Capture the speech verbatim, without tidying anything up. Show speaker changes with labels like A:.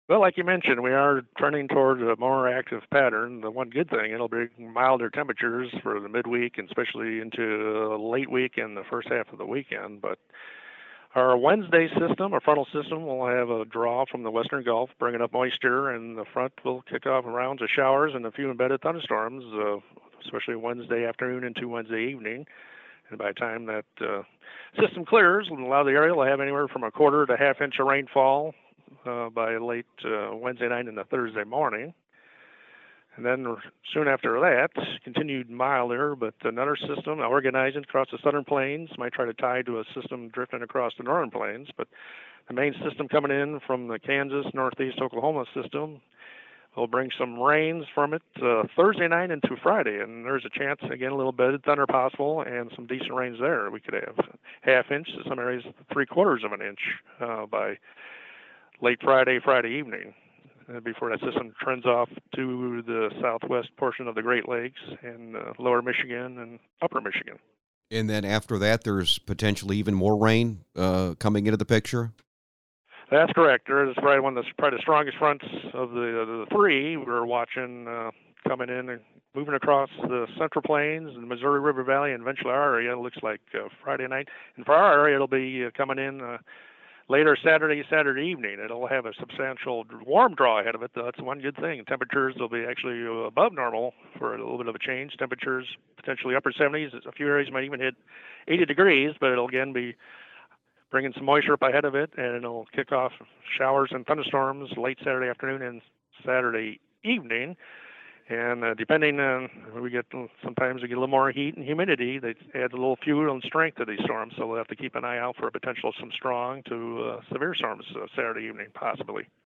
A: Well, like you mentioned, we are turning toward a more active pattern. The one good thing, it'll bring milder temperatures for the midweek and especially into late week and the first half of the weekend. But our Wednesday system, our frontal system, will have a draw from the western Gulf, bringing up moisture, and the front will kick off rounds of showers and a few embedded thunderstorms, uh, especially Wednesday afternoon into Wednesday evening. And by the time that uh, system clears, will allow the area to have anywhere from a quarter to half inch of rainfall uh, by late uh, Wednesday night into Thursday morning. And then soon after that, continued milder, but another system organizing across the southern plains might try to tie to a system drifting across the northern plains. But the main system coming in from the Kansas, northeast Oklahoma system will bring some rains from it uh, Thursday night into Friday. And there's a chance, again, a little bit of thunder possible and some decent rains there. We could have half inch to some areas, three quarters of an inch uh, by late Friday, Friday evening, uh, before that system trends off to the southwest portion of the Great Lakes and uh, lower Michigan and upper Michigan.
B: And then after that, there's potentially even more rain uh, coming into the picture?
A: That's correct. There is probably one of the, probably the strongest fronts of the, of the three we're watching uh, coming in and moving across the Central Plains and the Missouri River Valley and eventually our area. It looks like uh, Friday night. And for our area, it'll be uh, coming in uh, later Saturday, Saturday evening. It'll have a substantial warm draw ahead of it. That's one good thing. Temperatures will be actually above normal for a little bit of a change. Temperatures potentially upper seventies. A few areas might even hit eighty degrees, but it'll again be bringing some moisture up ahead of it, and it'll kick off showers and thunderstorms late Saturday afternoon and Saturday evening. And uh, depending on, we get sometimes we get a little more heat and humidity that adds a little fuel and strength to these storms. So we'll have to keep an eye out for a potential some strong to uh, severe storms uh, Saturday evening, possibly.